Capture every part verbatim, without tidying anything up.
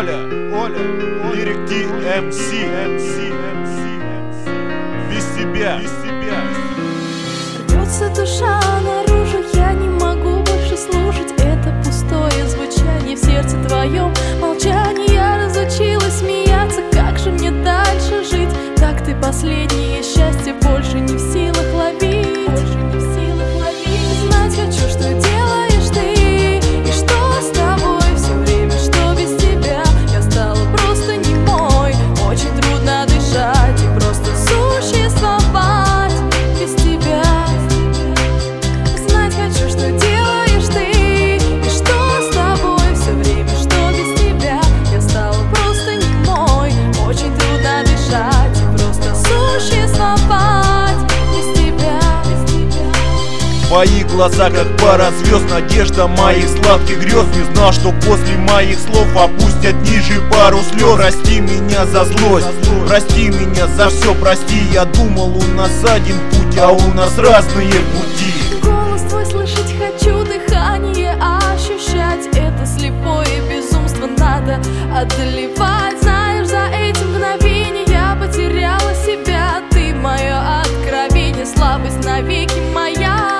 Оля, Оля, Lyric ти эм си, эм си, эм си, без тебя, без тебя. Рвется душа наружу, я не могу больше слушать это пустое звучание в сердце твоем молчании. Я разучилась смеяться, как же мне дальше жить? Так ты последнее счастье больше не в силах ловить, больше не в силах ловить. Знать хочу, что делаешь ты, и что с тобой все время, что без тебя я стала просто немой. Очень трудно дышать и просто существовать без тебя. Знать хочу, что делаешь ты, и что с тобой все время, что без тебя я стала просто немой. Очень трудно дышать и просто существовать без тебя, без тебя. Твои глаза, как пара звезд, надежда моих сладких грез. Не знал, что после моих слов опустят ниже пару слез. Прости меня за злость, прости меня за все, прости. Я думал, у нас один путь, а у нас разные пути. Голос твой слышать хочу, дыхание ощущать. Это слепое безумство надо одолевать. Знаешь, за эти мгновения я потеряла себя. Ты мое откровение, слабость навеки моя.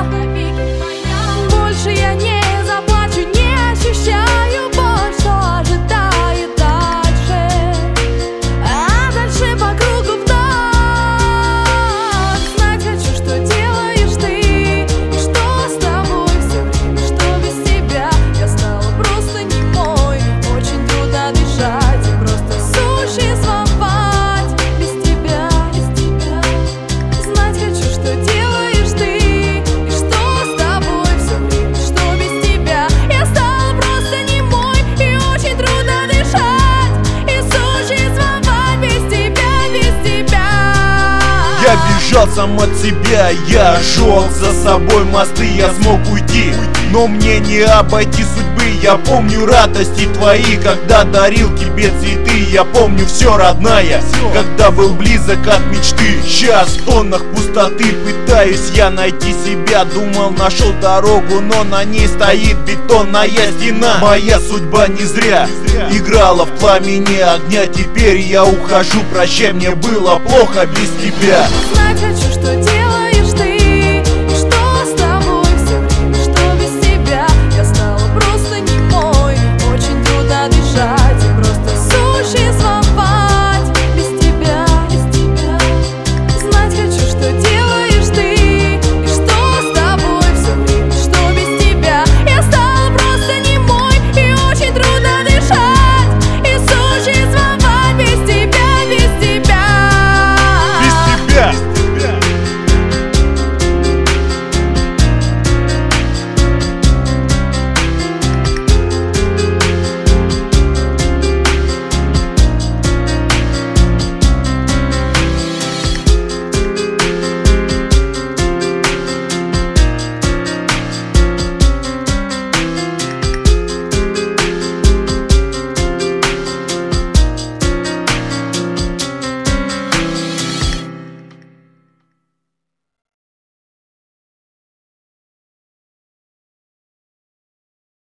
Больше я не заплачу, не ощущаю боль, что ожидает дальше. А дальше по кругу вновь. Знать хочу, что делаешь ты, и что с тобой все время, что без тебя я стала просто немой. Очень трудно дышать и просто существовать без тебя, без тебя. Знать хочу, что делаешь ты, и что с тобой все время, что без тебя я стала просто немой. И очень трудно дышать и существовать без тебя, без тебя. Я бежал сам от себя, я жег за собой мосты. Я смог уйти, но мне не обойти судьбы. Я помню радости твои, когда дарил тебе цветы. Я помню все, родная, когда был близок от мечты. Сейчас в тоннах пустоты пытаюсь я найти себя. Думал, нашел дорогу, но на ней стоит бетонная стена. Моя судьба не зря играла в пламени огня. Теперь я ухожу, прощай, мне было плохо без тебя. Знать хочу,